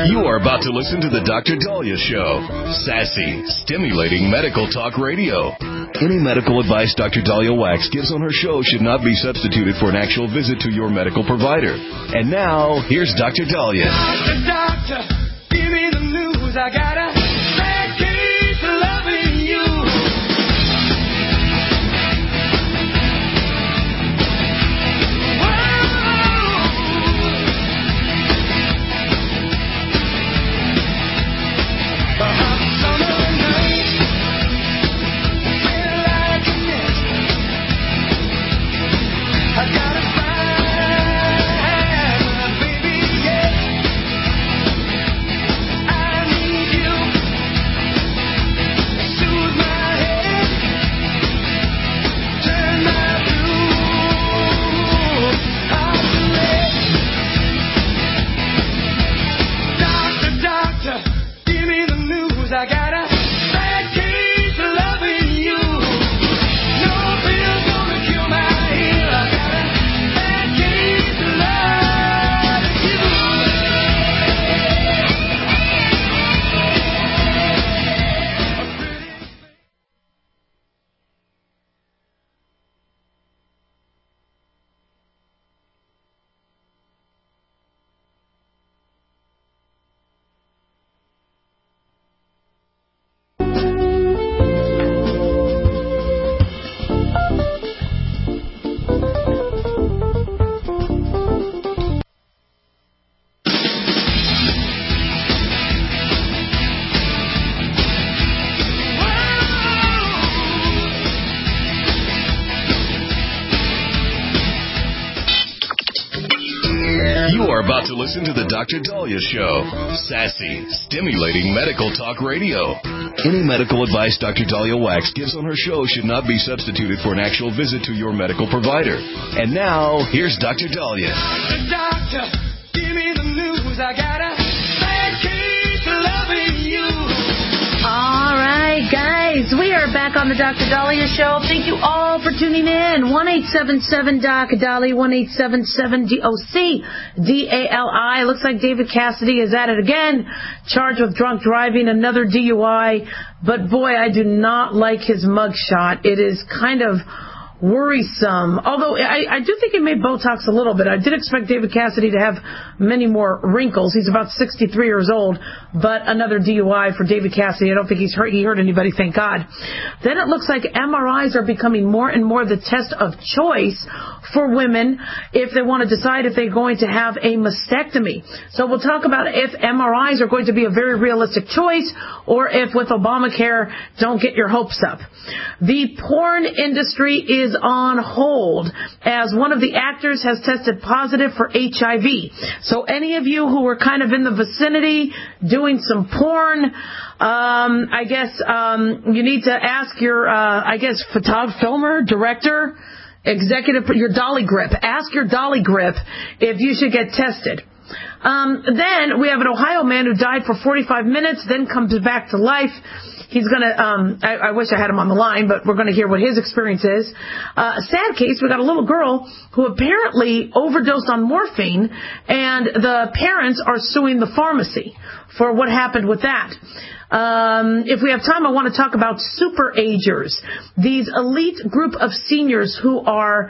You are about to listen to the Dr. Dahlia Show. Sassy, stimulating medical talk radio. Any medical advice Dr. Dahlia Wax gives on her show should not be substituted for an actual visit to your medical provider. And now, here's Dr. Dahlia. Doctor, give me the news. I got a bad case of loving you. About to listen to the Dr. Dahlia Show. Sassy, stimulating medical talk radio. Any medical advice Dr. Dahlia Wax gives on her show should not be substituted for an actual visit to your medical provider. And now, here's Dr. Dahlia. Doctor, give me the news. I got a bad case of loving you. All right, guys, we are back on the Dr. Dahlia Show. Thank you all for tuning in. 1-877-DOC-DAHLIA, 1-877-DOC-DALI. Looks like David Cassidy is at it again, charged with drunk driving, another DUI. But, boy, I do not like his mugshot. It is kind of worrisome. Although I do think he made Botox a little bit. I did expect David Cassidy to have many more wrinkles. He's about 63 years old, but another DUI for David Cassidy. I don't think he hurt anybody, thank God. Then it looks like MRIs are becoming more and more the test of choice for women if they want to decide if they're going to have a mastectomy. So we'll talk about if MRIs are going to be a very realistic choice or if with Obamacare, don't get your hopes up. The porn industry is on hold as one of the actors has tested positive for HIV. So any of you who were kind of in the vicinity doing some porn, I guess you need to ask your, filmer, director, executive, your dolly grip. Ask your dolly grip if you should get tested. Then we have an Ohio man who died for 45 minutes, then comes back to life. He's going to, I wish I had him on the line, but we're going to hear what his experience is. Sad case, we got a little girl who apparently overdosed on morphine, and the parents are suing the pharmacy for what happened with that. If we have time, I want to talk about super agers, these elite group of seniors who are,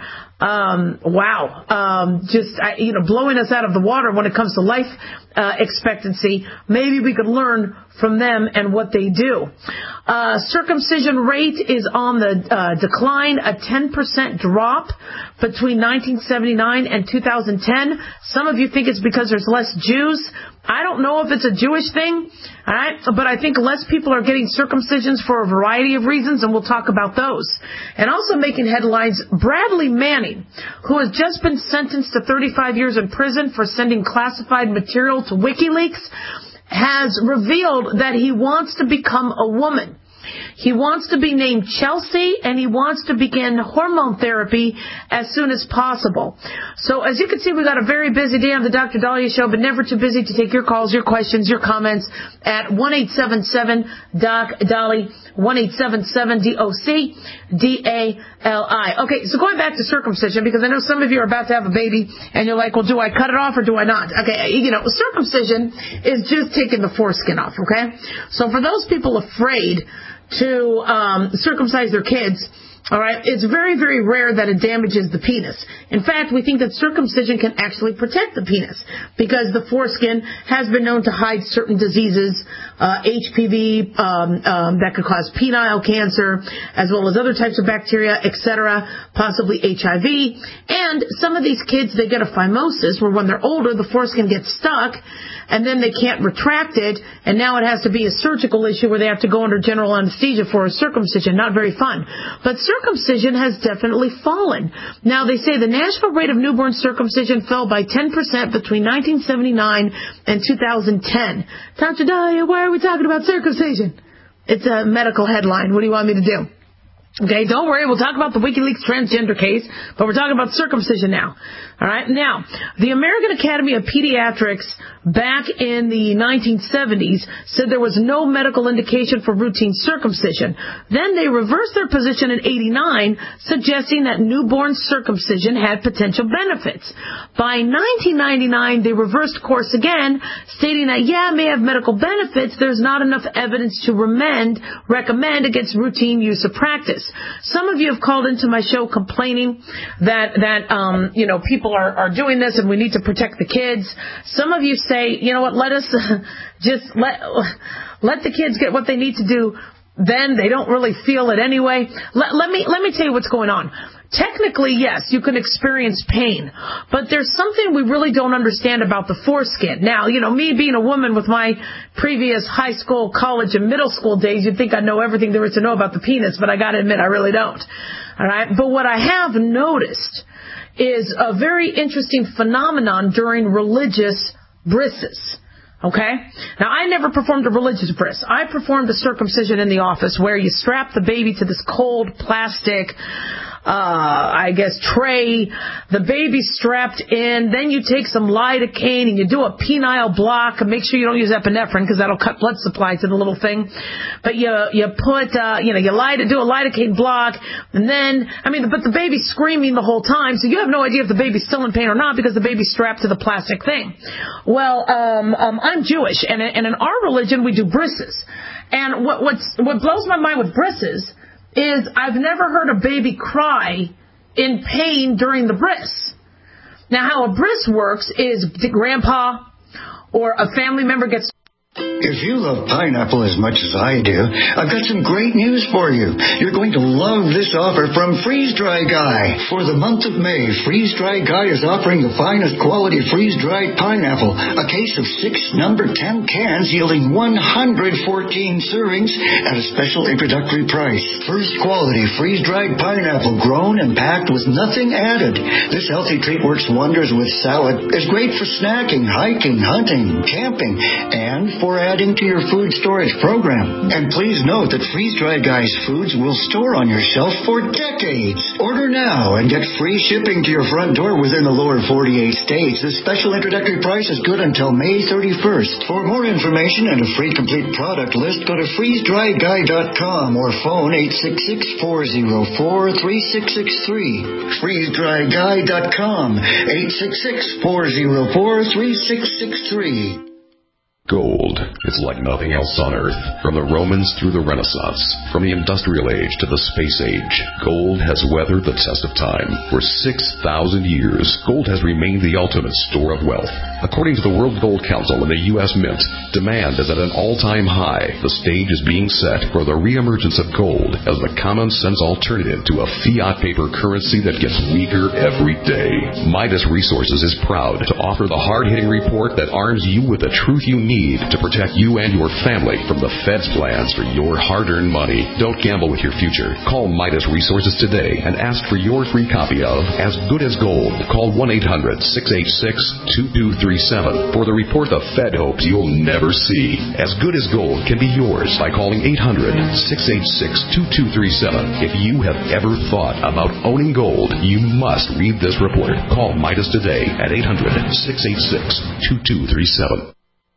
blowing us out of the water when it comes to life expectancy. Maybe we could learn from them and what they do. Circumcision rate is on the decline, a 10% drop between 1979 and 2010. Some of you think it's because there's less Jews. I don't know if it's a Jewish thing, all right, but I think less people are getting circumcisions for a variety of reasons, and we'll talk about those. And also making headlines, Bradley Manning, who has just been sentenced to 35 years in prison for sending classified material to WikiLeaks, has revealed that he wants to become a woman. He wants to be named Chelsea, and he wants to begin hormone therapy as soon as possible. So as you can see, we've got a very busy day on the Dr. Dahlia Show, but never too busy to take your calls, your questions, your comments at 1-877-DOC-DALI, 1-877-DOC-DALI. Okay, so going back to circumcision, because I know some of you are about to have a baby, and you're like, well, do I cut it off or do I not? Okay, circumcision is just taking the foreskin off, okay? So for those people afraid to circumcise their kids, all right, it's very, very rare that it damages the penis. In fact, we think that circumcision can actually protect the penis because the foreskin has been known to hide certain diseases, HPV, that could cause penile cancer, as well as other types of bacteria, etc., possibly HIV. And some of these kids, they get a phimosis where when they're older, the foreskin gets stuck and then they can't retract it, and now it has to be a surgical issue where they have to go under general anesthesia for a circumcision. Not very fun. But circumcision has definitely fallen. Now, they say the national rate of newborn circumcision fell by 10% between 1979 and 2010. Dr. Dahlia, why are we talking about circumcision? It's a medical headline. What do you want me to do? Okay, don't worry. We'll talk about the WikiLeaks transgender case, but we're talking about circumcision now. All right. Now, the American Academy of Pediatrics back in the 1970s said there was no medical indication for routine circumcision. Then they reversed their position in 89, suggesting that newborn circumcision had potential benefits. By 1999, they reversed course again, stating that, may have medical benefits. There's not enough evidence to recommend against routine use of practice. Some of you have called into my show complaining that people are doing this and we need to protect the kids. Some of you say, let us just let the kids get what they need to do. Then they don't really feel it anyway. Let me tell you what's going on. Technically, yes, you can experience pain, but there's something we really don't understand about the foreskin. Now, me being a woman with my previous high school, college, and middle school days, you'd think I know everything there is to know about the penis, but I gotta admit, I really don't. All right? But what I have noticed is a very interesting phenomenon during religious brisses. Okay? Now, I never performed a religious bris. I performed a circumcision in the office where you strap the baby to this cold plastic tray. The baby's strapped in. Then you take some lidocaine and you do a penile block. And make sure you don't use epinephrine because that'll cut blood supply to the little thing. But you put, do a lidocaine block. And then, but the baby's screaming the whole time. So you have no idea if the baby's still in pain or not because the baby's strapped to the plastic thing. Well, I'm Jewish and in our religion we do brisses. And what blows my mind with brisses is I've never heard a baby cry in pain during the bris. Now, how a bris works is the grandpa or a family member gets... If you love pineapple as much as I do, I've got some great news for you. You're going to love this offer from Freeze Dry Guy. For the month of May, Freeze Dry Guy is offering the finest quality freeze-dried pineapple, a case of 6 number 10 cans yielding 114 servings at a special introductory price. First quality freeze-dried pineapple grown and packed with nothing added. This healthy treat works wonders with salad. It's great for snacking, hiking, hunting, camping, and for adding to your food storage program. And please note that Freeze Dry Guy's foods will store on your shelf for decades. Order now and get free shipping to your front door within the lower 48 states. This special introductory price is good until May 31st. For more information and a free complete product list, go to freezedryguy.com or phone 866-404-3663. freezedryguy.com 866-404-3663. Gold is like nothing else on Earth. From the Romans through the Renaissance, from the Industrial Age to the Space Age, gold has weathered the test of time. For 6,000 years, gold has remained the ultimate store of wealth. According to the World Gold Council and the U.S. Mint, demand is at an all-time high. The stage is being set for the reemergence of gold as the common-sense alternative to a fiat paper currency that gets weaker every day. Midas Resources is proud to offer the hard-hitting report that arms you with the truth you need need to protect you and your family from the Fed's plans for your hard-earned money. Don't gamble with your future. Call Midas Resources today and ask for your free copy of As Good as Gold. Call 1-800-686-2237 for the report the Fed hopes you'll never see. As Good as Gold can be yours by calling 800-686-2237. If you have ever thought about owning gold, you must read this report. Call Midas today at 800-686-2237.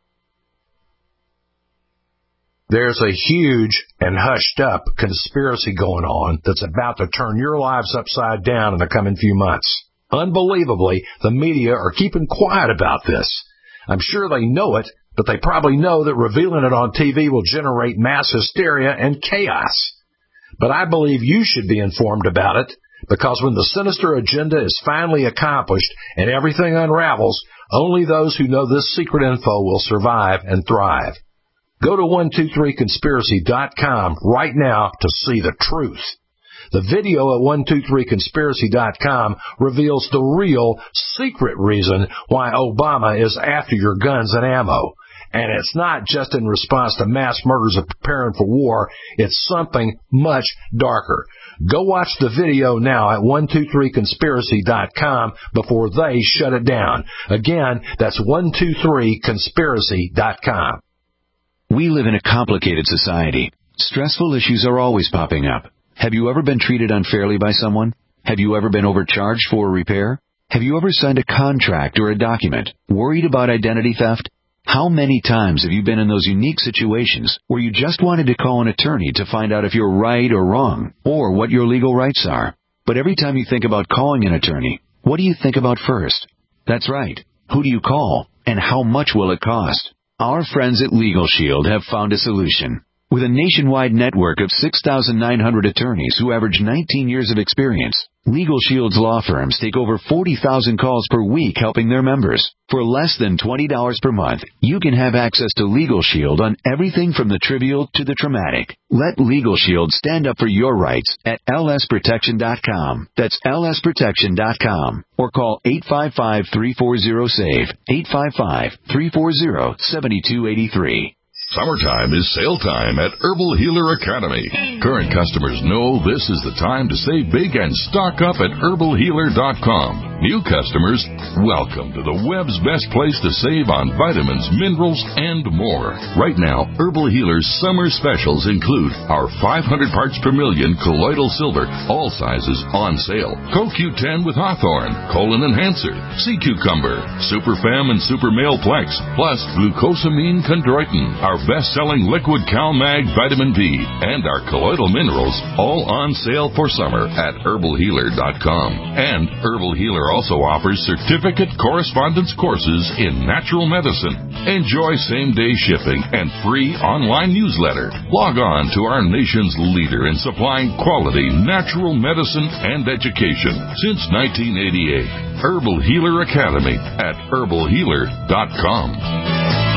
There's a huge and hushed-up conspiracy going on that's about to turn your lives upside down in the coming few months. Unbelievably, the media are keeping quiet about this. I'm sure they know it, but they probably know that revealing it on TV will generate mass hysteria and chaos. But I believe you should be informed about it, because when the sinister agenda is finally accomplished and everything unravels, only those who know this secret info will survive and thrive. Go to 123conspiracy.com right now to see the truth. The video at 123conspiracy.com reveals the real, secret reason why Obama is after your guns and ammo. And it's not just in response to mass murders of preparing for war. It's something much darker. Go watch the video now at 123conspiracy.com before they shut it down. Again, that's 123conspiracy.com. We live in a complicated society. Stressful issues are always popping up. Have you ever been treated unfairly by someone? Have you ever been overcharged for a repair? Have you ever signed a contract or a document? Worried about identity theft? How many times have you been in those unique situations where you just wanted to call an attorney to find out if you're right or wrong, or what your legal rights are? But every time you think about calling an attorney, what do you think about first? That's right. Who do you call, and how much will it cost? Our friends at Legal Shield have found a solution. With a nationwide network of 6,900 attorneys who average 19 years of experience, Legal Shield's law firms take over 40,000 calls per week helping their members. For less than $20 per month, you can have access to Legal Shield on everything from the trivial to the traumatic. Let Legal Shield stand up for your rights at lsprotection.com. That's lsprotection.com. Or call 855-340-SAVE, 855-340-7283. Summertime is sale time at Herbal Healer Academy. Current customers know this is the time to save big and stock up at herbalhealer.com. New customers, welcome to the web's best place to save on vitamins, minerals, and more. Right now, Herbal Healer's summer specials include our 500 parts per million colloidal silver, all sizes on sale. CoQ10 with Hawthorne, Colon Enhancer, Sea Cucumber, Superfem and Super Male Plex, plus Glucosamine Chondroitin, our best-selling liquid CalMag Vitamin B, and our colloidal minerals, all on sale for summer at herbalhealer.com. And Herbal Healer also offers certificate correspondence courses in natural medicine. Enjoy same-day shipping and free online newsletter. Log on to our nation's leader in supplying quality natural medicine and education since 1988. Herbal Healer Academy at herbalhealer.com.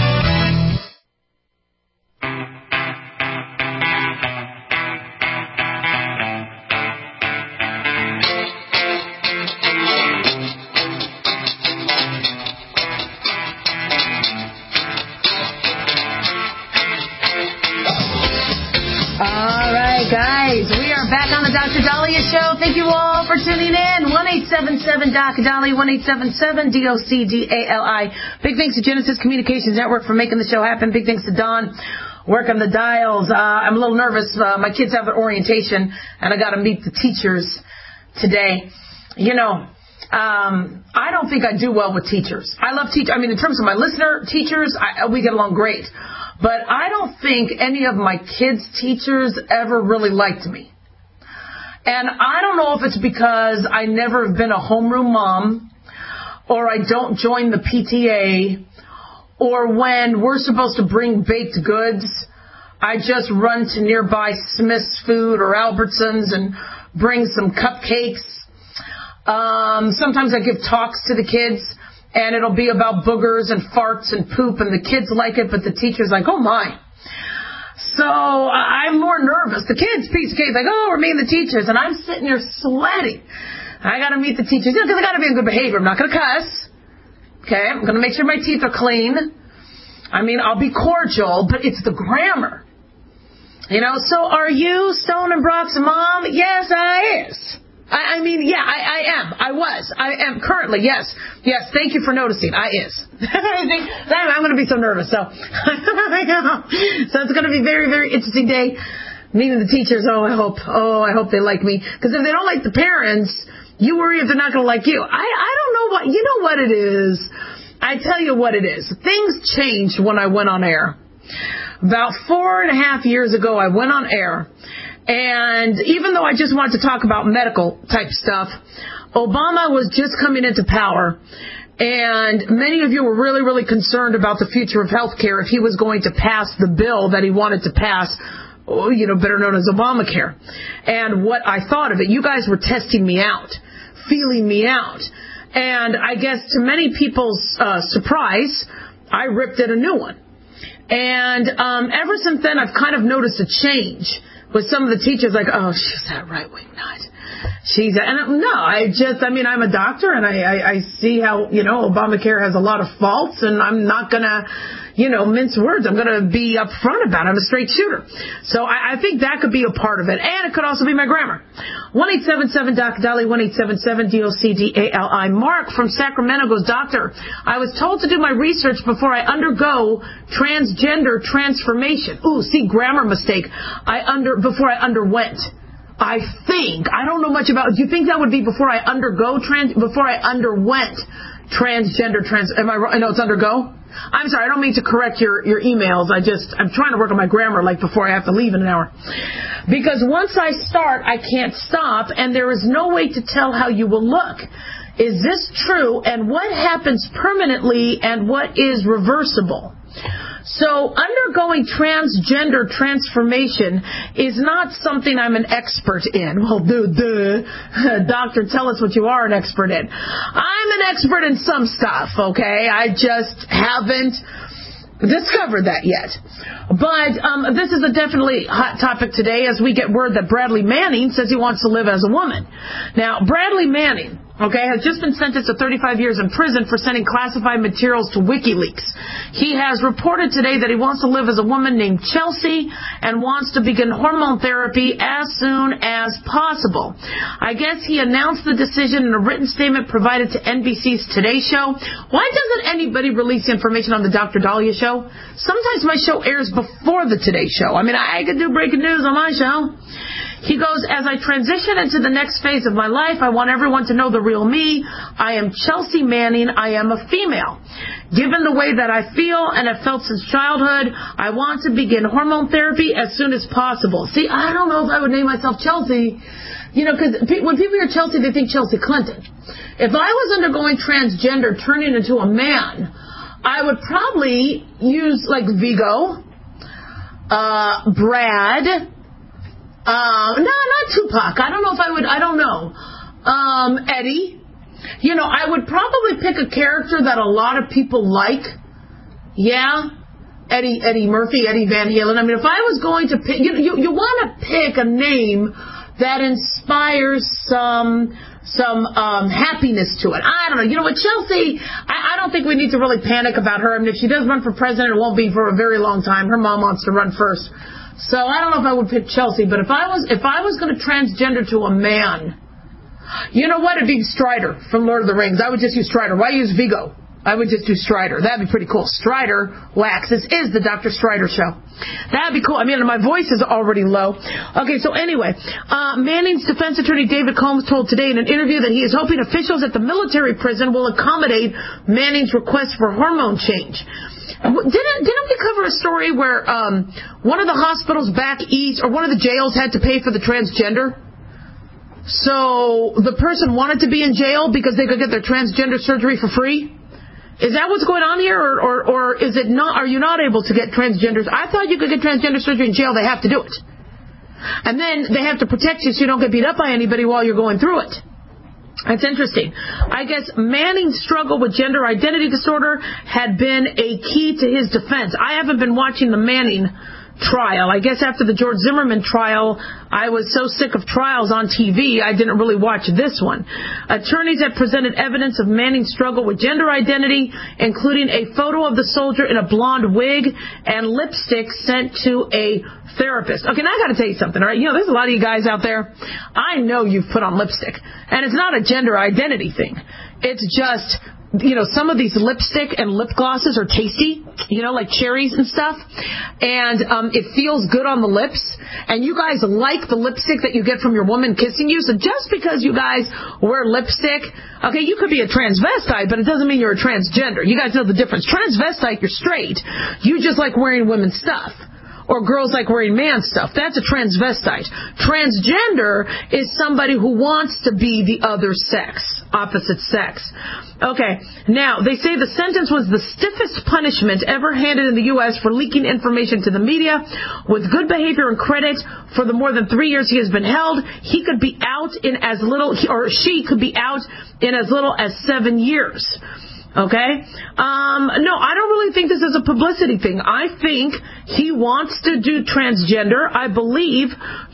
Dr. Dahlia Show. Thank you all for tuning in. 1-877-DOC-DALI, 1-877-DOC-DALI. Big thanks to Genesis Communications Network for making the show happen. Big thanks to Don working the dials. I'm a little nervous. My kids have their orientation, and I got to meet the teachers today. You know, I don't think I do well with teachers. I love teachers. I mean, in terms of my listener teachers, we get along great. But I don't think any of my kids' teachers ever really liked me. And I don't know if it's because I never have been a homeroom mom, or I don't join the PTA, or when we're supposed to bring baked goods, I just run to nearby Smith's Food or Albertsons and bring some cupcakes. Sometimes I give talks to the kids, and it'll be about boogers and farts and poop, and the kids like it, but the teacher's like, oh my. So I'm more nervous. The kids, piece of cake, like, oh, we're meeting the teachers. And I'm sitting there sweating. I got to meet the teachers, because I got to be in good behavior. I'm not going to cuss. Okay? I'm going to make sure my teeth are clean. I mean, I'll be cordial, but it's the grammar. You know, so are you Stone and Brock's mom? Yes, I is. I am currently, yes. Yes, thank you for noticing. I is. I'm going to be so nervous. So, so it's going to be a very, very interesting day. Meeting the teachers, I hope they like me. Because if they don't like the parents, you worry if they're not going to like you. I don't know what, you know what it is. I tell you what it is. Things changed when I went on air. About 4.5 years ago, I went on air. And even though I just wanted to talk about medical type stuff, Obama was just coming into power. And many of you were really, really concerned about the future of health care if he was going to pass the bill that he wanted to pass, you know, better known as Obamacare. And what I thought of it, you guys were testing me out, feeling me out. And I guess to many people's surprise, I ripped at a new one. And ever since then, I've kind of noticed a change with some of the teachers, like, oh, she's that right-wing nut. I'm a doctor, and I see how, you know, Obamacare has a lot of faults, and I'm not going to, you know, mince words. I'm going to be upfront about it. I'm a straight shooter. So I think that could be a part of it. And it could also be my grammar. 1-877-DOC-DALI, 1-877-DOC-DALI. Mark from Sacramento goes, Doctor, I was told to do my research before I undergo transgender transformation. Ooh, see, grammar mistake. Before I underwent. I don't know much about, do you think that would be before I underwent transgender am I wrong? No, it's undergo? I'm sorry, I don't mean to correct your emails. I'm trying to work on my grammar like before I have to leave in an hour. Because once I start, I can't stop, and there is no way to tell how you will look. Is this true? And what happens permanently and what is reversible? So undergoing transgender transformation is not something I'm an expert in. Well, doctor, tell us what you are an expert in. I'm an expert in some stuff, okay? I just haven't discovered that yet. But this is a definitely hot topic today as we get word that Bradley Manning says he wants to live as a woman. Now, Bradley Manning, has just been sentenced to 35 years in prison for sending classified materials to WikiLeaks. He has reported today that he wants to live as a woman named Chelsea and wants to begin hormone therapy as soon as possible. I guess he announced the decision in a written statement provided to NBC's Today Show. Why doesn't anybody release information on the Dr. Dahlia Show? Sometimes my show airs before the Today Show. I mean, I could do breaking news on my show. He goes, as I transition into the next phase of my life, I want everyone to know the real me. I am Chelsea Manning. I am a female. Given the way that I feel and have felt since childhood, I want to begin hormone therapy as soon as possible. See, I don't know if I would name myself Chelsea, because when people hear Chelsea, they think Chelsea Clinton. If I was undergoing transgender, turning into a man, I would probably use like Vigo, Brad, no, not Tupac. I don't know if I would, I don't know. Eddie. I would probably pick a character that a lot of people like. Yeah. Eddie Murphy, Eddie Van Halen. I mean, if I was going to pick, you want to pick a name that inspires some happiness to it. I don't know. You know what, Chelsea, I don't think we need to really panic about her. I mean, if she does run for president, it won't be for a very long time. Her mom wants to run first. So I don't know if I would pick Chelsea, but if I was going to transgender to a man, you know what? It'd be Strider from Lord of the Rings. I would just use Strider. Why use Vigo? I would just do Strider. That'd be pretty cool. Strider Wax. This is the Dr. Strider Show. That'd be cool. I mean, my voice is already low. Okay, so anyway, Manning's defense attorney David Combs told today in an interview that he is hoping officials at the military prison will accommodate Manning's request for hormone change. Didn't we cover a story where one of the hospitals back east, or one of the jails, had to pay for the transgender? So the person wanted to be in jail because they could get their transgender surgery for free? Is that what's going on here, or is it not? Are you not able to get transgenders? I thought you could get transgender surgery in jail. They have to do it, and then they have to protect you so you don't get beat up by anybody while you're going through it. That's interesting. I guess Manning's struggle with gender identity disorder had been a key to his defense. I haven't been watching the Manning trial. I guess after the George Zimmerman trial, I was so sick of trials on TV, I didn't really watch this one. Attorneys have presented evidence of Manning's struggle with gender identity, including a photo of the soldier in a blonde wig and lipstick sent to a therapist. Okay, now I got to tell you something, all right? You know, there's a lot of you guys out there. I know you've put on lipstick, and it's not a gender identity thing. It's just, you know, some of these lipstick and lip glosses are tasty, you know, like cherries and stuff, and it feels good on the lips, and you guys like the lipstick that you get from your woman kissing you, so just because you guys wear lipstick, okay, you could be a transvestite, but it doesn't mean you're a transgender. You guys know the difference. Transvestite, you're straight. You just like wearing women's stuff. Or girls like wearing man stuff. That's a transvestite. Transgender is somebody who wants to be the other sex, opposite sex. Okay, now, they say the sentence was the stiffest punishment ever handed in the U.S. for leaking information to the media. With good behavior and credit for the more than 3 years he has been held, he could be out in as little, or she could be out in as little as 7 years. Okay? No, I don't really think this is a publicity thing. I think he wants to do transgender. I believe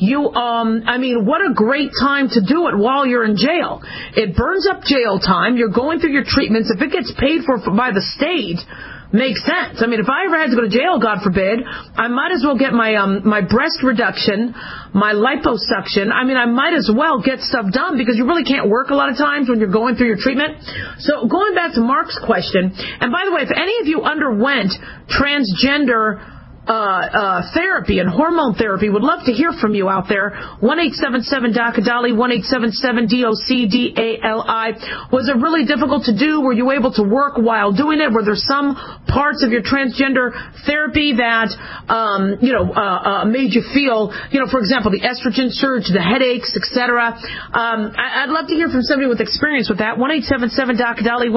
what a great time to do it while you're in jail. It burns up jail time. You're going through your treatments. If it gets paid for by the state, makes sense. I mean, if I ever had to go to jail, God forbid, I might as well get my breast reduction, my liposuction. I mean, I might as well get stuff done because you really can't work a lot of times when you're going through your treatment. So going back to Mark's question, and by the way, if any of you underwent transgender therapy and hormone therapy, would love to hear from you out there. 1-877-DOC-A-DALI, 1-877-DOC-DALI. Was it really difficult to do? Were you able to work while doing it? Were there some parts of your transgender therapy that, made you feel, for example, the estrogen surge, the headaches, etc.? I'd love to hear from somebody with experience with that. 1-877-DOC-A-DALI,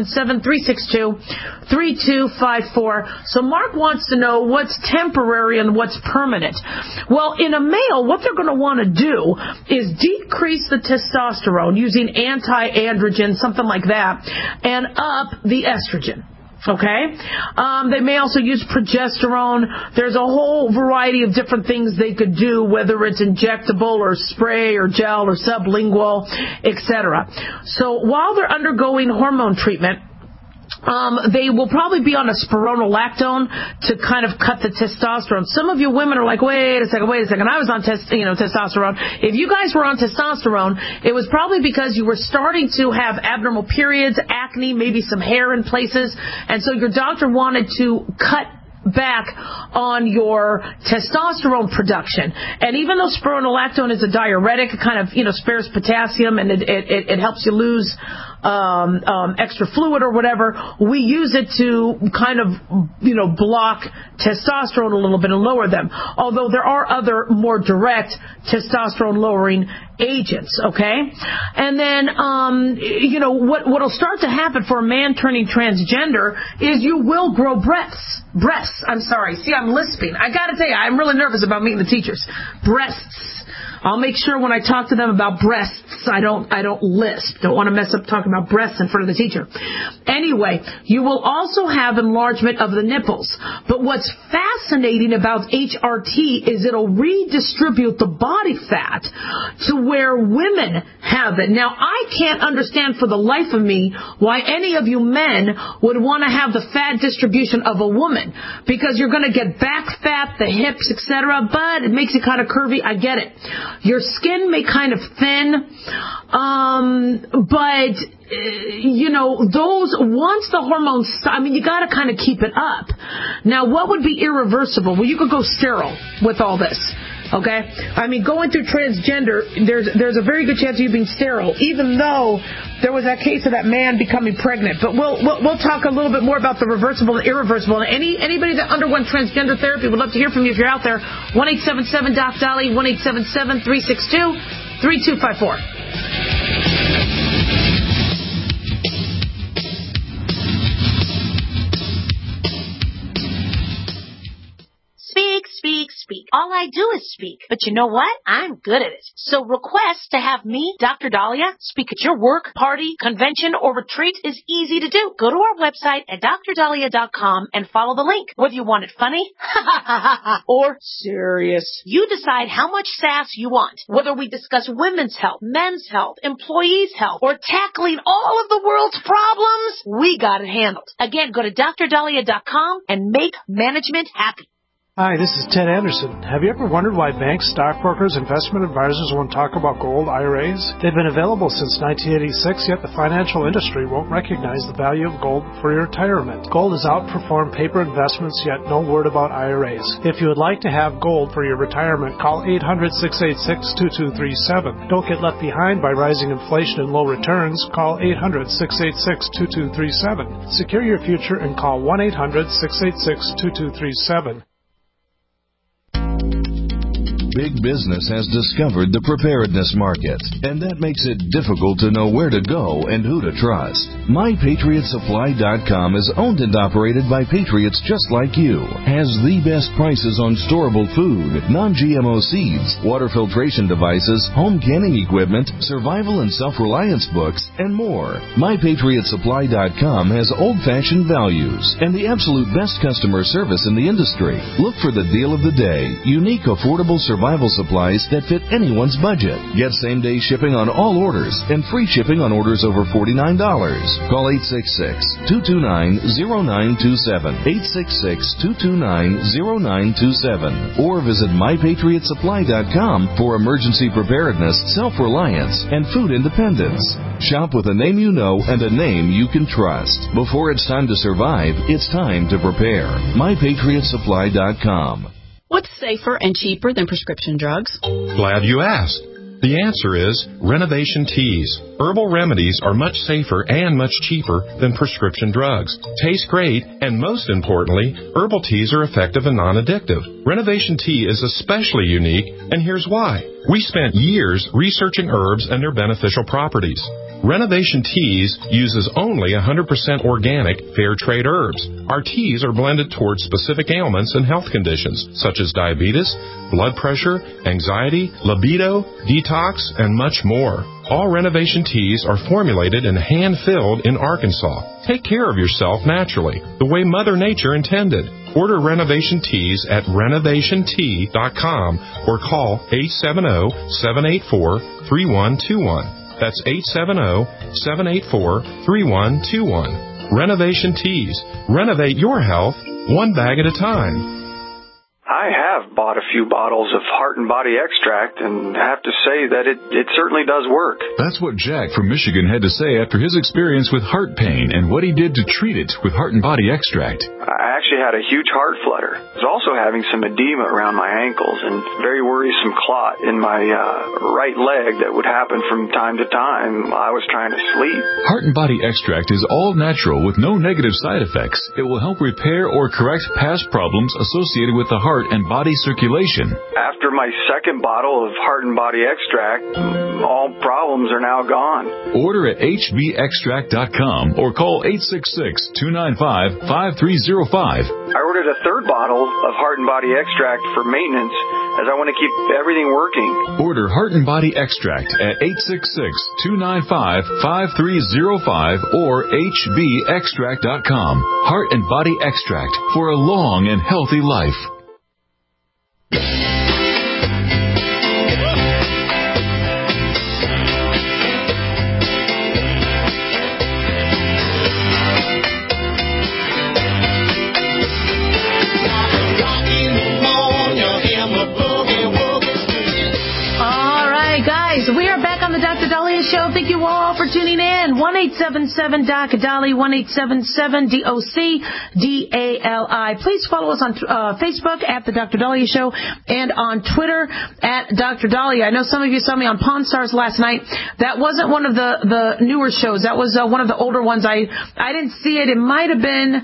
1-877-362-3254. So Mark wants to know what's temporary and what's permanent. Well, in a male, what they're going to want to do is decrease the testosterone using anti-androgen, something like that, and up the estrogen. Okay? They may also use progesterone. There's a whole variety of different things they could do, whether it's injectable or spray or gel or sublingual, etc. So while they're undergoing hormone treatment, they will probably be on a spironolactone to kind of cut the testosterone. Some of you women are like, wait a second, I was on testosterone. If you guys were on testosterone, it was probably because you were starting to have abnormal periods, acne, maybe some hair in places, and so your doctor wanted to cut back on your testosterone production. And even though spironolactone is a diuretic, it kind of, spares potassium and it helps you lose extra fluid or whatever, we use it to kind of, block testosterone a little bit and lower them. Although there are other more direct testosterone lowering agents, okay? And then, what'll start to happen for a man turning transgender is you will grow breasts. I'm sorry. See, I'm lisping. I gotta tell you, I'm really nervous about meeting the teachers. Breasts. I'll make sure when I talk to them about breasts, I don't lisp. Don't want to mess up talking about breasts in front of the teacher. Anyway, you will also have enlargement of the nipples. But what's fascinating about HRT is it'll redistribute the body fat to where women have it. Now, I can't understand for the life of me why any of you men would want to have the fat distribution of a woman, because you're going to get back fat, the hips, etc., but it makes you kind of curvy. I get it. Your skin may kind of thin, but those, once the hormones stop, you got to kind of keep it up. Now, what would be irreversible? Well, you could go sterile with all this. Okay? Going through transgender, there's a very good chance of you being sterile, even though there was that case of that man becoming pregnant. But we'll talk a little bit more about the reversible and irreversible. And anybody that underwent transgender therapy, would love to hear from you if you're out there. 1-877-DOC-DOLLY, 1-877-362-3254. Speak, speak. All I do is speak. But you know what? I'm good at it. So request to have me, Dr. Dahlia, speak at your work, party, convention, or retreat is easy to do. Go to our website at drdahlia.com and follow the link. Whether you want it funny or serious, you decide how much sass you want. Whether we discuss women's health, men's health, employees' health, or tackling all of the world's problems, we got it handled. Again, go to drdahlia.com and make management happy. Hi, this is Ted Anderson. Have you ever wondered why banks, stockbrokers, investment advisors won't talk about gold IRAs? They've been available since 1986, yet the financial industry won't recognize the value of gold for your retirement. Gold has outperformed paper investments, yet no word about IRAs. If you would like to have gold for your retirement, call 800-686-2237. Don't get left behind by rising inflation and low returns. Call 800-686-2237. Secure your future and call 1-800-686-2237. Big business has discovered the preparedness market, and that makes it difficult to know where to go and who to trust. MyPatriotSupply.com is owned and operated by patriots just like you, has the best prices on storable food, non-GMO seeds, water filtration devices, home canning equipment, survival and self-reliance books, and more. MyPatriotSupply.com has old-fashioned values and the absolute best customer service in the industry. Look for the deal of the day, unique, affordable survival supplies that fit anyone's budget. Get same-day shipping on all orders and free shipping on orders over $49. Call 866-229-0927, 866-229-0927, or visit MyPatriotSupply.com for emergency preparedness, self-reliance, and food independence. Shop with a name you know and a name you can trust. Before it's time to survive, it's time to prepare. MyPatriotSupply.com. What's safer and cheaper than prescription drugs? Glad you asked. The answer is Renovation Teas. Herbal remedies are much safer and much cheaper than prescription drugs. Taste great, and most importantly, herbal teas are effective and non-addictive. Renovation Tea is especially unique, and here's why. We spent years researching herbs and their beneficial properties. Renovation Teas uses only 100% organic, fair trade herbs. Our teas are blended towards specific ailments and health conditions, such as diabetes, blood pressure, anxiety, libido, detox, and much more. All Renovation Teas are formulated and hand-filled in Arkansas. Take care of yourself naturally, the way Mother Nature intended. Order Renovation Teas at renovationtea.com or call 870-784-3121. That's 870-784-3121. Renovation Teas. Renovate your health one bag at a time. I have bought a few bottles of Heart and Body Extract and have to say that it certainly does work. That's what Jack from Michigan had to say after his experience with heart pain and what he did to treat it with Heart and Body Extract. I actually had a huge heart flutter. I was also having some edema around my ankles and very worrisome clot in my right leg that would happen from time to time while I was trying to sleep. Heart and Body Extract is all natural with no negative side effects. It will help repair or correct past problems associated with the heart and body circulation. After my second bottle of Heart and Body Extract, all problems are now gone. Order at hbextract.com or call 866-295-5305. I ordered a third bottle of Heart and Body Extract for maintenance as I want to keep everything working. Order Heart and Body Extract at 866-295-5305 or hbextract.com. Heart and Body Extract for a long and healthy life. We are back on the Dr. Dahlia Show. Thank you all for tuning in. 1-877-DOC-DALI, 1-877-DOC-DALI. Please follow us on Facebook at The Dr. Dahlia Show and on Twitter at Dr. Dahlia. I know some of you saw me on Pawn Stars last night. That wasn't one of the newer shows. That was one of the older ones. I didn't see it. It might have been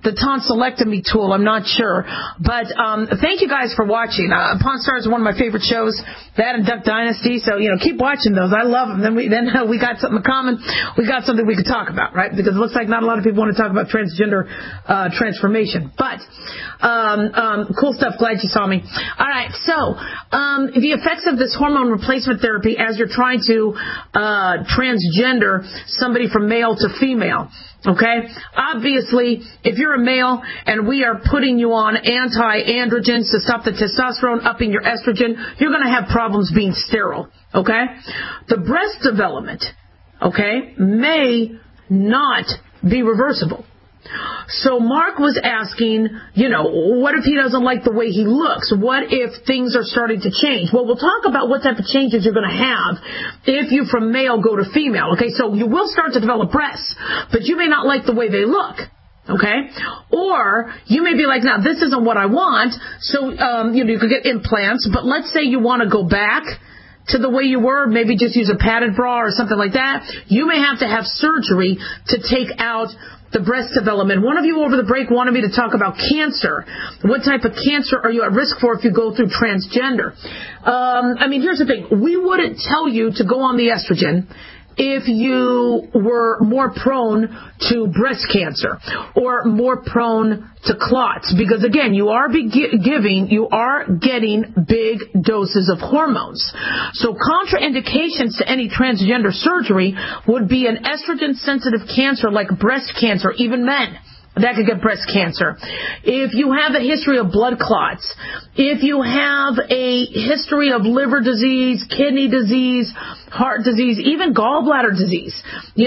the tonsillectomy tool. I'm not sure. But thank you guys for watching. Pawn Stars is one of my favorite shows, that and Duck Dynasty. So, keep watching those. I love them. Then we got something in common. We got something we could talk about, right? Because it looks like not a lot of people want to talk about transgender transformation. But cool stuff. Glad you saw me. All right. So the effects of this hormone replacement therapy as you're trying to transgender somebody from male to female. Okay? Obviously, if you're a male and we are putting you on anti-androgens to stop the testosterone, upping your estrogen, you're going to have problems being sterile. Okay? The breast development, okay, may not be reversible. So Mark was asking, what if he doesn't like the way he looks? What if things are starting to change? Well, we'll talk about what type of changes you're going to have if you from male go to female. Okay, so you will start to develop breasts, but you may not like the way they look. Okay? Or you may be like, now, this isn't what I want. So, you could get implants, but let's say you want to go back to the way you were, maybe just use a padded bra or something like that. You may have to have surgery to take out the breast development. One of you over the break wanted me to talk about cancer. What type of cancer are you at risk for if you go through transgender? Here's the thing. We wouldn't tell you to go on the estrogen if you were more prone to breast cancer or more prone to clots, because again, you are getting big doses of hormones. So contraindications to any transgender surgery would be an estrogen sensitive cancer like breast cancer, even men that could get breast cancer. If you have a history of blood clots, if you have a history of liver disease, kidney disease, heart disease, even gallbladder disease, you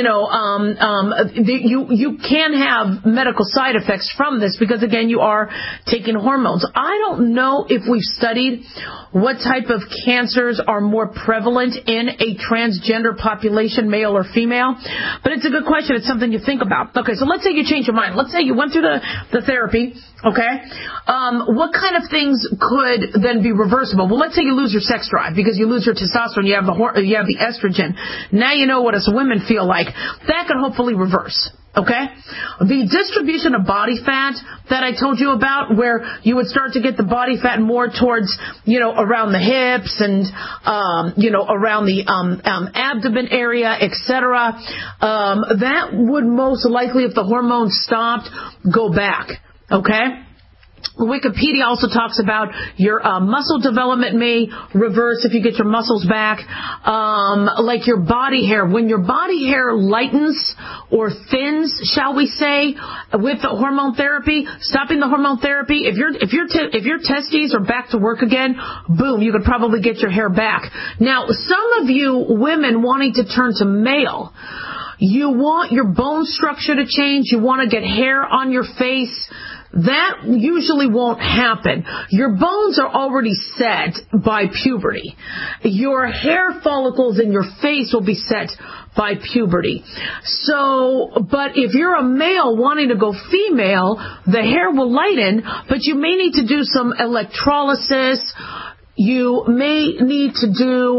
can have medical side effects from this because, again, you are taking hormones. I don't know if we've studied what type of cancers are more prevalent in a transgender population, male or female, but it's a good question. It's something you think about. Okay, so let's say you change your mind. Let's say you went through the therapy, okay? What kind of things could then be reversible? Well, let's say you lose your sex drive because you lose your testosterone, you have the estrogen. Now you know what us women feel like. That could hopefully reverse. Okay? The distribution of body fat that I told you about, where you would start to get the body fat more towards, around the hips and, around the abdomen area, etc. That would most likely, if the hormones stopped, go back. Okay? Wikipedia also talks about your muscle development may reverse if you get your muscles back. Like your body hair. When your body hair lightens or thins, shall we say, with the hormone therapy, stopping the hormone therapy, if your testes are back to work again, boom, you could probably get your hair back. Now, some of you women wanting to turn to male, you want your bone structure to change, you want to get hair on your face. That usually won't happen. Your bones are already set by puberty. Your hair follicles in your face will be set by puberty. So, but if you're a male wanting to go female, the hair will lighten, but you may need to do some electrolysis. You may need to do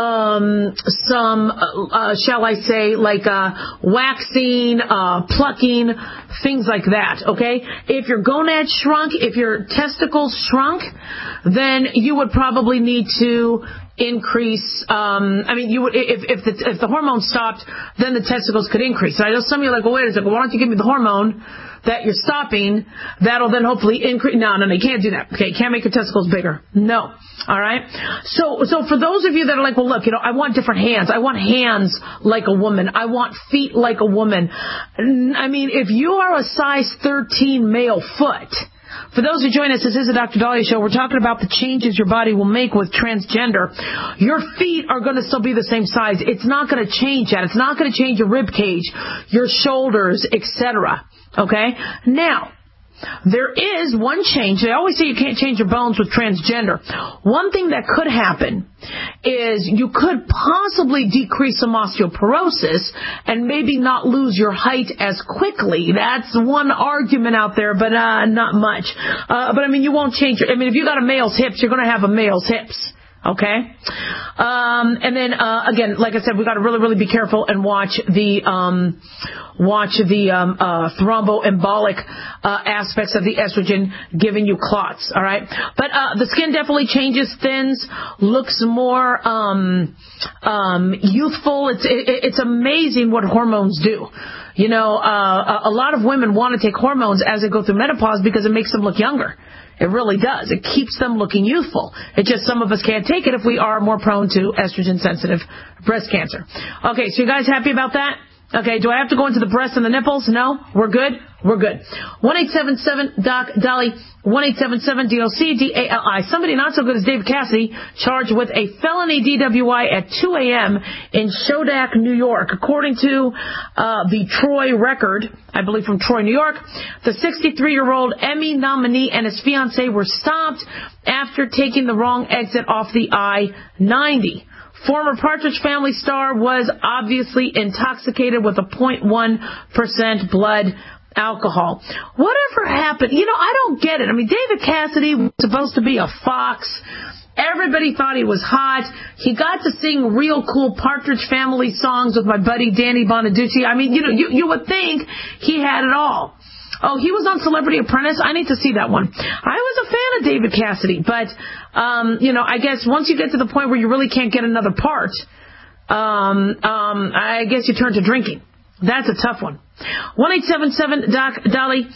some, shall I say, like waxing, plucking, things like that, okay? If your gonads shrunk, if your testicles shrunk, then you would probably need to increase, you would, if the hormone stopped, then the testicles could increase. And I know some of you are like, well, wait a second, why don't you give me the hormone that you're stopping? That'll then hopefully increase. No, you can't do that. Okay, can't make your testicles bigger. No. All right? So for those of you that are like, well, look, I want different hands. I want hands like a woman. I want feet like a woman. If you are a size 13 male foot, for those who join us, this is the Dr. Dahlia Show. We're talking about the changes your body will make with transgender. Your feet are going to still be the same size. It's not going to change that. It's not going to change your rib cage, your shoulders, etc. Okay? Now, there is one change. They always say you can't change your bones with transgender. One thing that could happen is you could possibly decrease some osteoporosis and maybe not lose your height as quickly. That's one argument out there, but not much. But you won't change your, if you got a male's hips, you're going to have a male's hips. Okay? And then, again, like I said, we got to really, really be careful and watch the thromboembolic aspects of the estrogen giving you clots, all right? But the skin definitely changes, thins, looks more youthful. It's amazing what hormones do. You know, a lot of women want to take hormones as they go through menopause because it makes them look younger. It really does. It keeps them looking youthful. It's just some of us can't take it if we are more prone to estrogen-sensitive breast cancer. Okay, so you guys happy about that? Okay, do I have to go into the breasts and the nipples? No? We're good? We're good. 1-877-DOC-DOLLY, 1-877-DOC-DALI. Somebody not so good as David Cassidy charged with a felony DWI at 2 a.m. in Shodak, New York. According to the Troy Record, I believe from Troy, New York, the 63-year-old Emmy nominee and his fiancée were stopped after taking the wrong exit off the I-90. Former Partridge Family star was obviously intoxicated with a 0.1% blood alcohol. Whatever happened? You know, I don't get it. I mean, David Cassidy was supposed to be a fox. Everybody thought he was hot. He got to sing real cool Partridge Family songs with my buddy Danny Bonaducci. I mean, you know, you would think he had it all. Oh, he was on Celebrity Apprentice? I need to see that one. I was a fan of David Cassidy, but, you know, I guess once you get to the point where you really can't get another part, I guess you turn to drinking. That's a tough one. 1-877-DOC-DOLLY,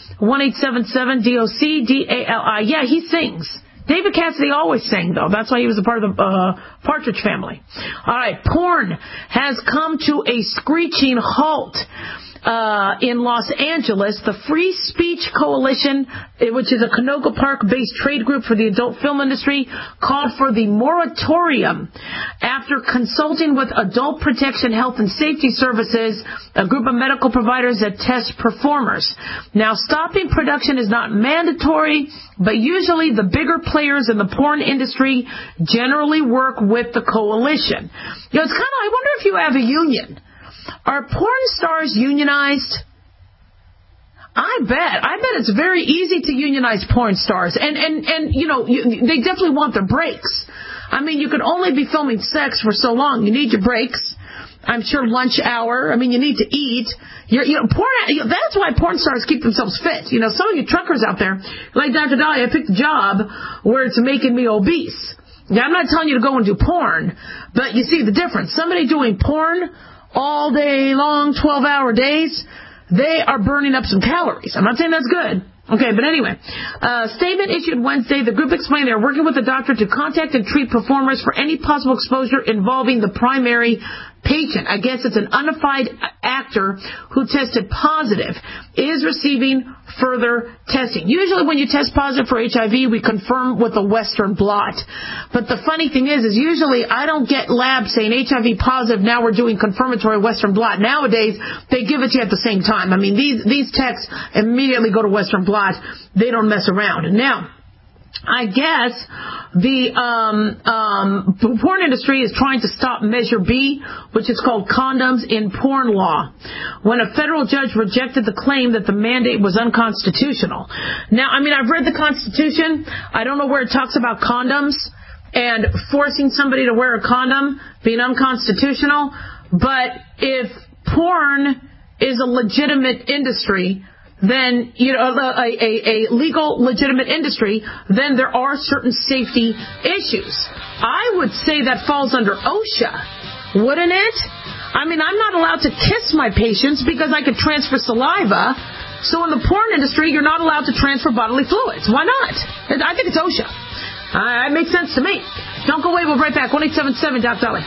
1-877-DOC-DALI. Yeah, he sings. David Cassidy always sang, though. That's why he was a part of the Partridge Family. All right, porn has come to a screeching halt. In Los Angeles, the Free Speech Coalition, which is a Canoga Park-based trade group for the adult film industry, called for the moratorium after consulting with Adult Protection Health and Safety Services, a group of medical providers that test performers. Now, stopping production is not mandatory, but usually the bigger players in the porn industry generally work with the coalition. You know, it's kind of, I wonder if you have a union. Are porn stars unionized? I bet it's very easy to unionize porn stars. And you know, they definitely want their breaks. I mean, you can only be filming sex for so long. You need your breaks. I'm sure lunch hour. I mean, you need to eat. That's why porn stars keep themselves fit. You know, some of you truckers out there, like Dr. Dahlia, I picked a job where it's making me obese. Now, I'm not telling you to go and do porn, but you see the difference. Somebody doing porn all day long, 12-hour days, they are burning up some calories. I'm not saying that's good. Okay, but anyway, statement issued Wednesday. The group explained they're working with the doctor to contact and treat performers for any possible exposure involving the primary patient. I guess it's an unified actor who tested positive, is receiving further testing. Usually when you test positive for HIV, we confirm with a Western blot. But the funny thing is usually I don't get labs saying HIV positive, now we're doing confirmatory Western blot. Nowadays, they give it to you at the same time. I mean, these techs immediately go to Western blot. They don't mess around. Now, I guess the porn industry is trying to stop Measure B, which is called condoms in porn law, when a federal judge rejected the claim that the mandate was unconstitutional. Now, I mean, I've read the Constitution. I don't know where it talks about condoms and forcing somebody to wear a condom being unconstitutional, but if porn is a legitimate industry, then, you know, a legal, legitimate industry, then there are certain safety issues. I would say that falls under OSHA, wouldn't it? I mean, I'm not allowed to kiss my patients because I could transfer saliva. So in the porn industry, you're not allowed to transfer bodily fluids. Why not? I think it's OSHA. It makes sense to me. Don't go away. We'll be right back. 1-877-DOC-DOLLY.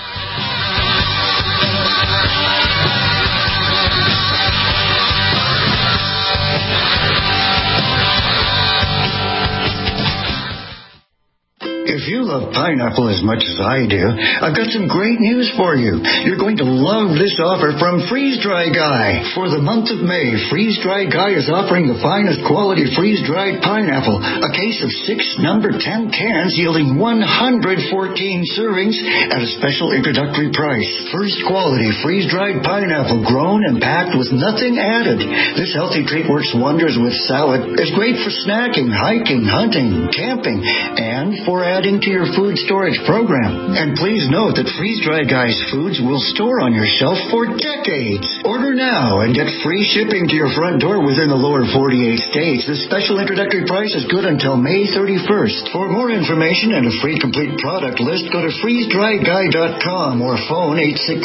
If you love pineapple as much as I do, I've got some great news for you. You're going to love this offer from Freeze Dry Guy. For the month of May, Freeze Dry Guy is offering the finest quality freeze-dried pineapple, a case of 6 number 10 cans yielding 114 servings at a special introductory price. First quality freeze-dried pineapple grown and packed with nothing added. This healthy treat works wonders with salad. It's great for snacking, hiking, hunting, camping, and for adding to your food storage program. And please note that Freeze-Dry Guy's foods will store on your shelf for decades. Order now and get free shipping to your front door within the lower 48 states. This special introductory price is good until May 31st. For more information and a free complete product list, go to freezedryguy.com or phone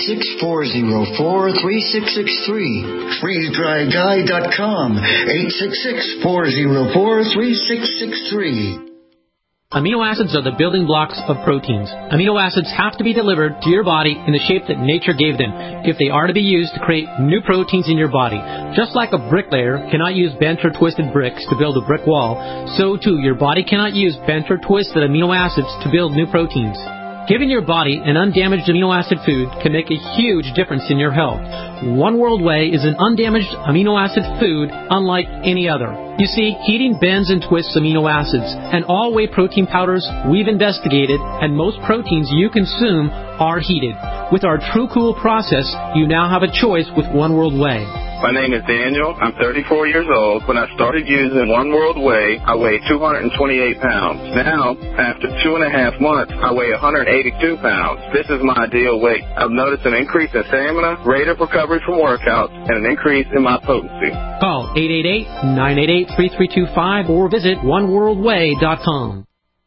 866-404-3663. freezedryguy.com, 866-404-3663. Amino acids are the building blocks of proteins. Amino acids have to be delivered to your body in the shape that nature gave them if they are to be used to create new proteins in your body. Just like a bricklayer cannot use bent or twisted bricks to build a brick wall, so too your body cannot use bent or twisted amino acids to build new proteins. Giving your body an undamaged amino acid food can make a huge difference in your health. One World Whey is an undamaged amino acid food unlike any other. You see, heating bends and twists amino acids, and all whey protein powders we've investigated, and most proteins you consume are heated. With our True Cool process, you now have a choice with One World Whey. My name is Daniel. I'm 34 years old. When I started using One World Whey, I weighed 228 pounds. Now, after 2.5 months, I weigh 182 pounds. This is my ideal weight. I've noticed an increase in stamina, rate of recovery from workouts, and an increase in my potency. Call 888-988-3325 or visit oneworldwhey.com.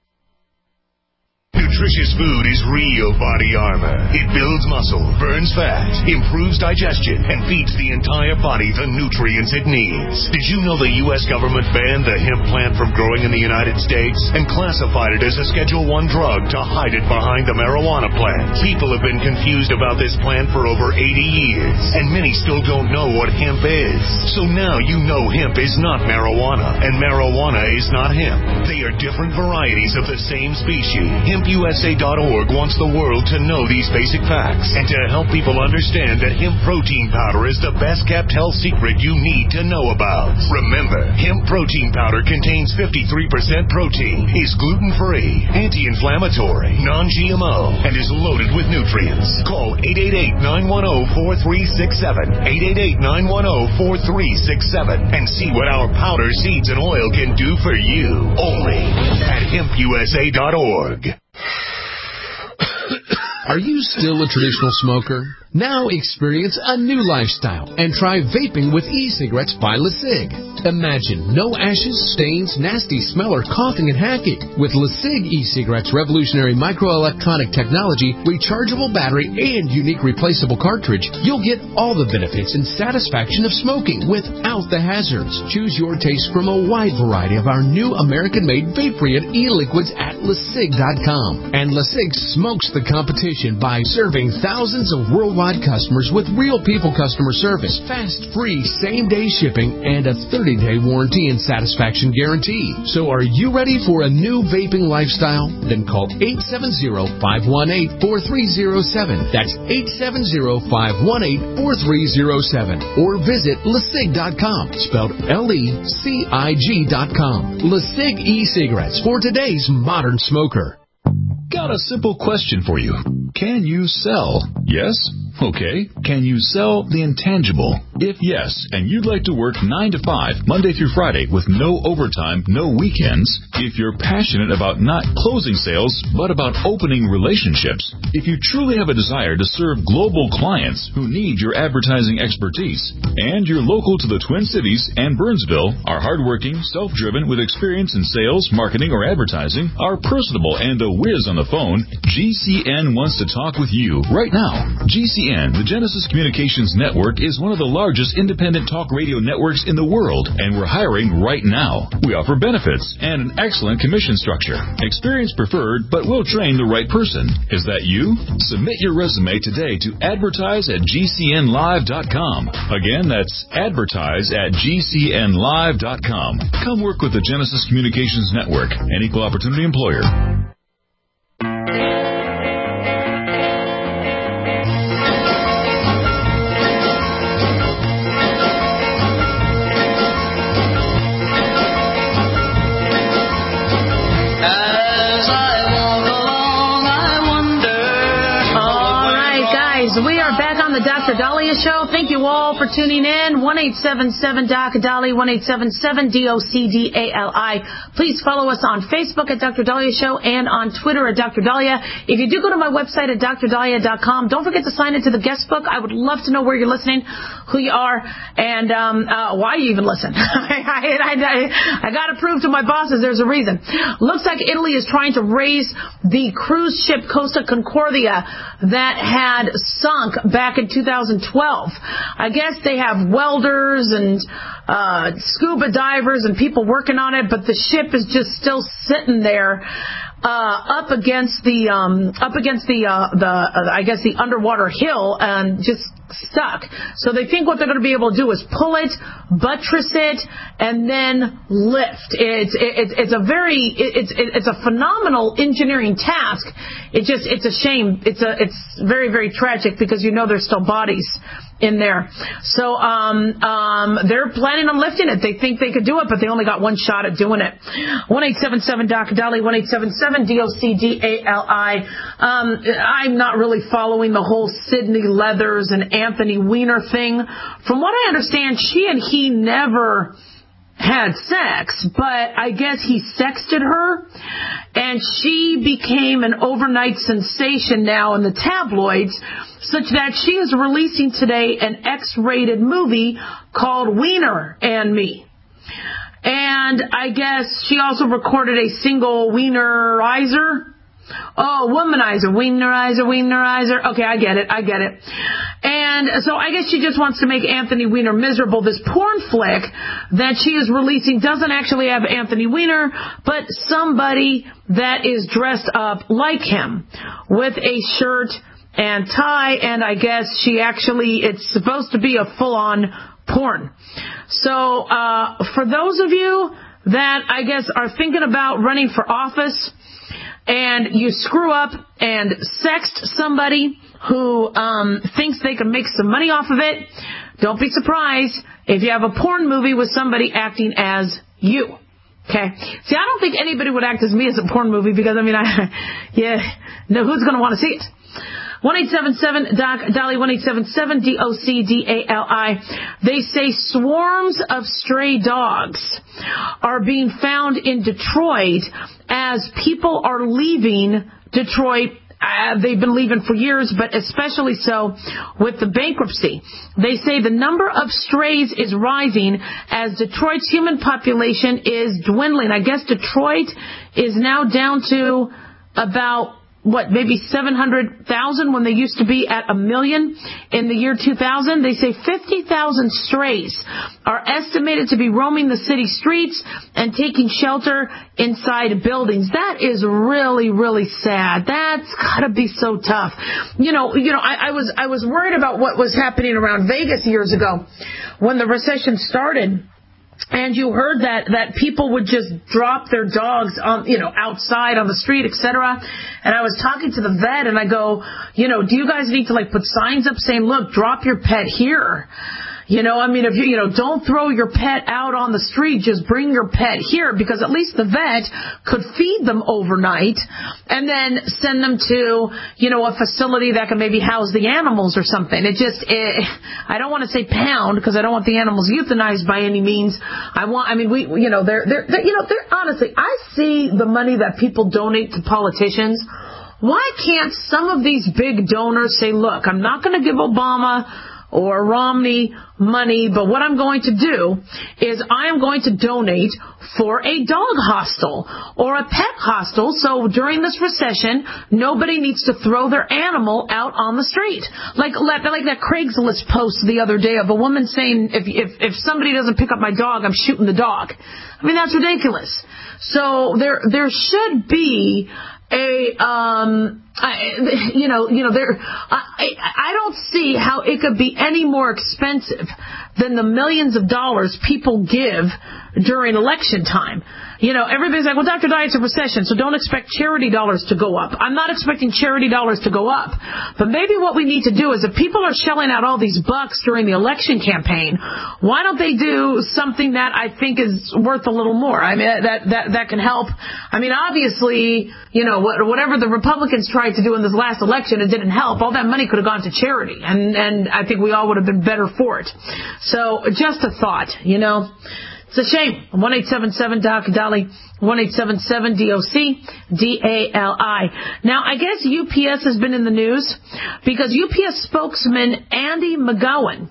Nutritious food is real body armor. It builds muscle, burns fat, improves digestion, and feeds the entire body the nutrients it needs. Did you know the U.S. government banned the hemp plant from growing in the United States and classified it as a Schedule I drug to hide it behind the marijuana plant? People have been confused about this plant for over 80 years, and many still don't know what hemp is. So now you know hemp is not marijuana, and marijuana is not hemp. They are different varieties of the same species. HempUSA.org wants the world to know these basic facts and to help people understand that hemp protein powder is the best kept health secret you need to know about. Remember, hemp protein powder contains 53% protein, is gluten-free, anti-inflammatory, non-GMO, and is loaded with nutrients. Call 888-910-4367, 888-910-4367, and see what our powder, seeds, and oil can do for you. Only at HempUSA.org. Are you still a traditional smoker? Now experience a new lifestyle and try vaping with e-cigarettes by LeSig. Imagine no ashes, stains, nasty smell, or coughing and hacking. With LeSig e-cigarettes' revolutionary microelectronic technology, rechargeable battery, and unique replaceable cartridge, you'll get all the benefits and satisfaction of smoking without the hazards. Choose your taste from a wide variety of our new American-made vape-free e-liquids at LeSig.com. And LeSig smokes the competition by serving thousands of worldwide customers with real people customer service, fast, free, same-day shipping, and a 30-day warranty and satisfaction guarantee. So are you ready for a new vaping lifestyle? Then call 870-518-4307. That's 870-518-4307. Or visit LeSig.com, spelled LECIG.com. LeSig e-cigarettes for today's modern smoker. Got a simple question for you. Can you sell? Yes? Okay. Can you sell the intangible? If yes, and you'd like to work 9 to 5, Monday through Friday, with no overtime, no weekends, if you're passionate about not closing sales, but about opening relationships, if you truly have a desire to serve global clients who need your advertising expertise, and you're local to the Twin Cities and Burnsville, are hardworking, self-driven, with experience in sales, marketing, or advertising, are personable and a whiz on the phone, GCN wants to talk with you right now. GCN, the Genesis Communications Network, is one of the largest independent talk radio networks in the world, and we're hiring right now. We offer benefits and an excellent commission structure. Experience preferred, but we'll train the right person. Is that you? Submit your resume today to advertise@gcnlive.com. Again, that's advertise@gcnlive.com. Come work with the Genesis Communications Network, an equal opportunity employer. We are back on the Dr. Dahlia Show. Thank you all for tuning in. 1-877-DOC-DALI, 1-877-DOCDALI. Please follow us on Facebook at Dr. Dahlia Show and on Twitter at Dr. Dahlia. If you do go to my website at drdahlia.com, don't forget to sign into the guest book. I would love to know where you're listening, who you are, and why you even listen. I got to prove to my bosses there's a reason. Looks like Italy is trying to raise the cruise ship Costa Concordia that had sunk back in 2012. I guess they have welders and scuba divers and people working on it, but the ship is just still sitting there up against the underwater hill and just stuck. So they think what they're going to be able to do is pull it, buttress it, and then lift. It's a phenomenal engineering task. It's a shame. It's very, very tragic because there's still bodies in there. So they're planning on lifting it. They think they could do it, but they only got one shot at doing it. 1-877-DOC-DALI, 1-877-DOCDALI. I'm not really following the whole Sydney Leathers and Anthony Weiner thing. From what I understand, she and he never had sex, but I guess he sexted her, and she became an overnight sensation now in the tabloids, such that she is releasing today an X-rated movie called Weiner and Me. And I guess she also recorded a single Wienerizer. Oh, womanizer, Wienerizer. Okay, I get it. And so I guess she just wants to make Anthony Weiner miserable. This porn flick that she is releasing doesn't actually have Anthony Weiner, but somebody that is dressed up like him with a shirt and tie, and I guess it's supposed to be a full-on porn. So for those of you that I guess are thinking about running for office, and you screw up and sext somebody who thinks they can make some money off of it, don't be surprised if you have a porn movie with somebody acting as you. Okay? See, I don't think anybody would act as me as a porn movie because, who's going to want to see it? 1-877-DOC-DALI, 1-877-DOCDALI. They say swarms of stray dogs are being found in Detroit as people are leaving Detroit. They've been leaving for years, but especially so with the bankruptcy. They say the number of strays is rising as Detroit's human population is dwindling. I guess Detroit is now down to about maybe 700,000 when they used to be at 1 million in the year 2000. They say 50,000 strays are estimated to be roaming the city streets and taking shelter inside buildings. That is really, really sad. That's gotta be so tough. I was worried about what was happening around Vegas years ago when the recession started. And you heard that people would just drop their dogs on, outside on the street, etc. And I was talking to the vet and I go, do you guys need to put signs up saying, look, drop your pet here? If don't throw your pet out on the street, just bring your pet here, because at least the vet could feed them overnight and then send them to, a facility that can maybe house the animals or something. I don't want to say pound because I don't want the animals euthanized by any means. Honestly, I see the money that people donate to politicians. Why can't some of these big donors say, look, I'm not going to give Obama or Romney money, but what I'm going to do is I am going to donate for a dog hostel or a pet hostel, so during this recession, nobody needs to throw their animal out on the street. Like that Craigslist post the other day of a woman saying, if somebody doesn't pick up my dog, I'm shooting the dog. That's ridiculous. So there should be I don't see how it could be any more expensive than the millions of dollars people give during election time. everybody's like, well, Dr. Dye, it's a recession, so don't expect charity dollars to go up. I'm not expecting charity dollars to go up. But maybe what we need to do is if people are shelling out all these bucks during the election campaign, why don't they do something that I think is worth a little more? I mean, that can help. I mean, obviously, whatever the Republicans tried to do in this last election, it didn't help. All that money could have gone to charity, and I think we all would have been better for it. So just a thought, It's a shame. 1-877-DOC-DOLLY, 1-877-DOC-DALI. Now, I guess UPS has been in the news because UPS spokesman Andy McGowan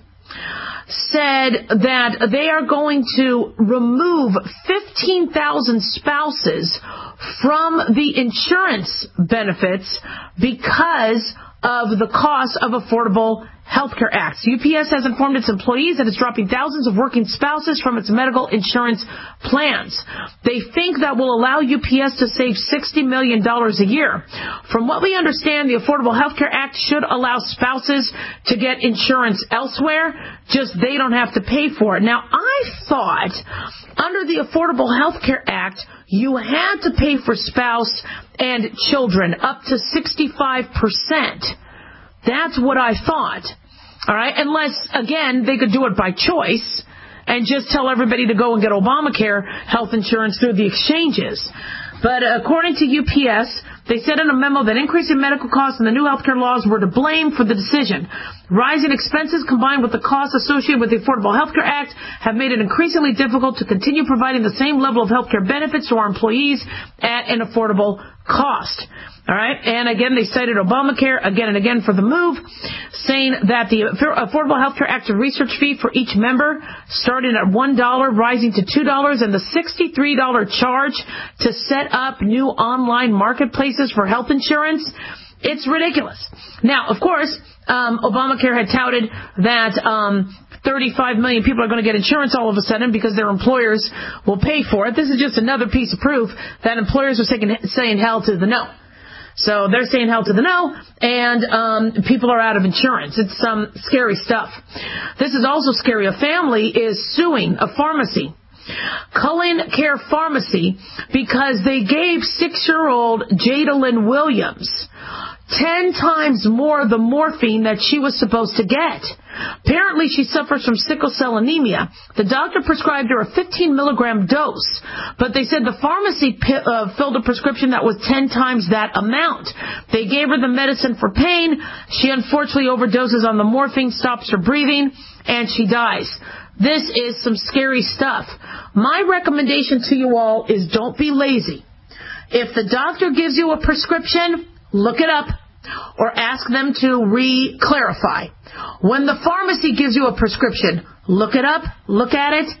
said that they are going to remove 15,000 spouses from the insurance benefits because of the cost of Affordable Health Care Act. UPS has informed its employees that it's dropping thousands of working spouses from its medical insurance plans. They think that will allow UPS to save $60 million a year. From what we understand, the Affordable Health Care Act should allow spouses to get insurance elsewhere, just they don't have to pay for it. Now, I thought under the Affordable Health Care Act, you had to pay for spouse and children up to 65%. That's what I thought. All right. Unless, again, they could do it by choice and just tell everybody to go and get Obamacare health insurance through the exchanges. But according to UPS, they said in a memo that increasing medical costs and the new healthcare laws were to blame for the decision. Rising expenses combined with the costs associated with the Affordable Health Care Act have made it increasingly difficult to continue providing the same level of healthcare benefits to our employees at an affordable cost. All right. And again, they cited Obamacare again and again for the move, saying that the Affordable Health Care Act research fee for each member starting at $1, rising to $2, and the $63 charge to set up new online marketplaces for health insurance. It's ridiculous. Now, of course, Obamacare had touted that 35 million people are going to get insurance all of a sudden because their employers will pay for it. This is just another piece of proof that employers are saying hell to the no. So they're saying hell to the no, and people are out of insurance. It's some scary stuff. This is also scary. A family is suing a pharmacy, Cullen Care Pharmacy, because they gave 6-year-old Jadalyn Williams 10 times more the morphine that she was supposed to get. Apparently, she suffers from sickle cell anemia. The doctor prescribed her a 15-milligram dose, but they said the pharmacy filled a prescription that was 10 times that amount. They gave her the medicine for pain. She unfortunately overdoses on the morphine, stops her breathing, and she dies. This is some scary stuff. My recommendation to you all is don't be lazy. If the doctor gives you a prescription, look it up or ask them to re-clarify. When the pharmacy gives you a prescription, look it up, look at it.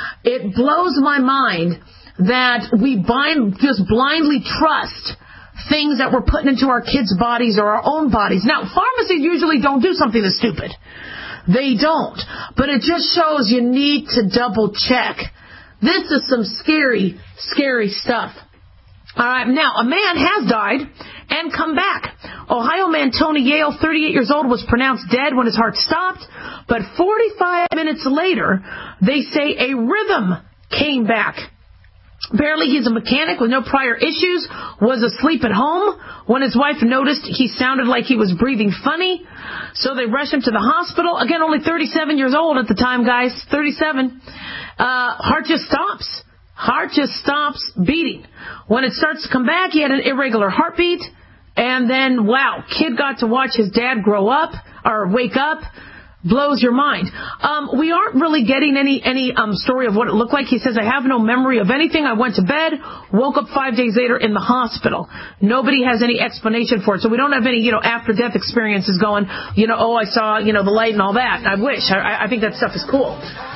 It blows my mind that we just blindly trust things that we're putting into our kids' bodies or our own bodies. Now, pharmacies usually don't do something that's stupid. They don't. But it just shows you need to double check. This is some scary, scary stuff. All right, now, a man has died and come back. Ohio man Tony Yale, 38 years old, was pronounced dead when his heart stopped, but 45 minutes later, they say a rhythm came back. Apparently, he's a mechanic with no prior issues, was asleep at home when his wife noticed he sounded like he was breathing funny, so they rushed him to the hospital. Again, only 37 years old at the time, guys, 37. Heart just stops. Heart just stops beating. When it starts to come back, he had an irregular heartbeat. And then, wow, kid got to watch his dad grow up or wake up. Blows your mind. We aren't really getting any story of what it looked like. He says, I have no memory of anything. I went to bed, woke up 5 days later in the hospital. Nobody has any explanation for it. So we don't have any, after-death experiences going, I saw, the light and all that. I wish. I think that stuff is cool.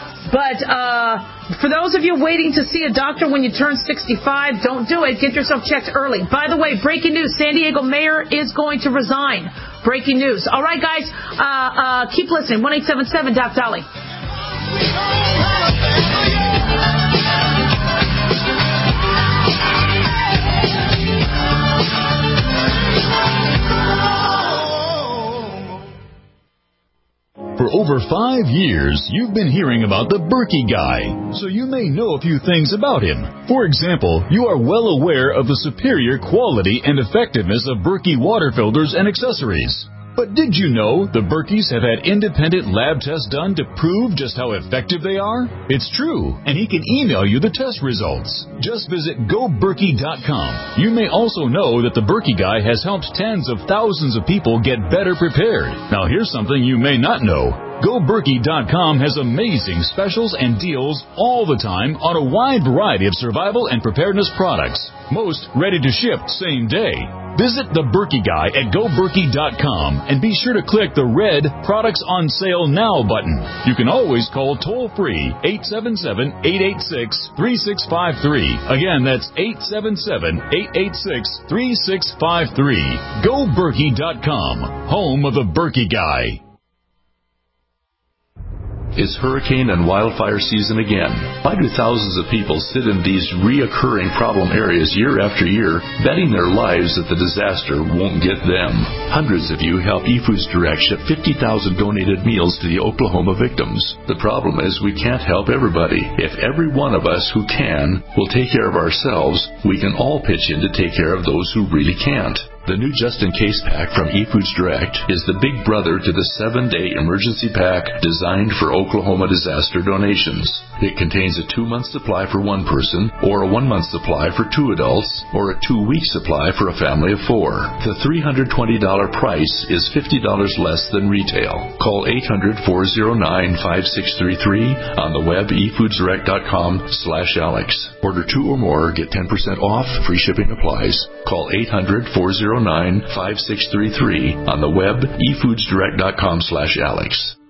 But for those of you waiting to see a doctor when you turn 65, don't do it. Get yourself checked early. By the way, breaking news, San Diego mayor is going to resign. Breaking news. All right, guys, keep listening. 1-877-DOC-DOLLY. For over 5 years, you've been hearing about the Berkey Guy, so you may know a few things about him. For example, you are well aware of the superior quality and effectiveness of Berkey water filters and accessories. But did you know the Berkeys have had independent lab tests done to prove just how effective they are? It's true, and he can email you the test results. Just visit GoBerkey.com. You may also know that the Berkey Guy has helped tens of thousands of people get better prepared. Now here's something you may not know. GoBerkey.com has amazing specials and deals all the time on a wide variety of survival and preparedness products. Most ready to ship same day. Visit the Berkey Guy at GoBerkey.com and be sure to click the red Products on Sale Now button. You can always call toll-free 877-886-3653. Again, that's 877-886-3653. GoBerkey.com, home of the Berkey Guy. It's hurricane and wildfire season again. Why do thousands of people sit in these reoccurring problem areas year after year, betting their lives that the disaster won't get them? Hundreds of you help eFoods Direct ship 50,000 donated meals to the Oklahoma victims. The problem is we can't help everybody. If every one of us who can will take care of ourselves, we can all pitch in to take care of those who really can't. The new just-in-case pack from eFoods Direct is the big brother to the 7-day emergency pack designed for Oklahoma disaster donations. It contains a 2-month supply for one person, or a 1-month supply for 2 adults, or a 2-week supply for a family of 4. The $320 price is $50 less than retail. Call 800-409-5633 on the web efoodsdirect.com/Alex. Order 2 or more, get 10% off, free shipping applies. Call 800-409-5633 on the web efoodsdirect.com/Alex.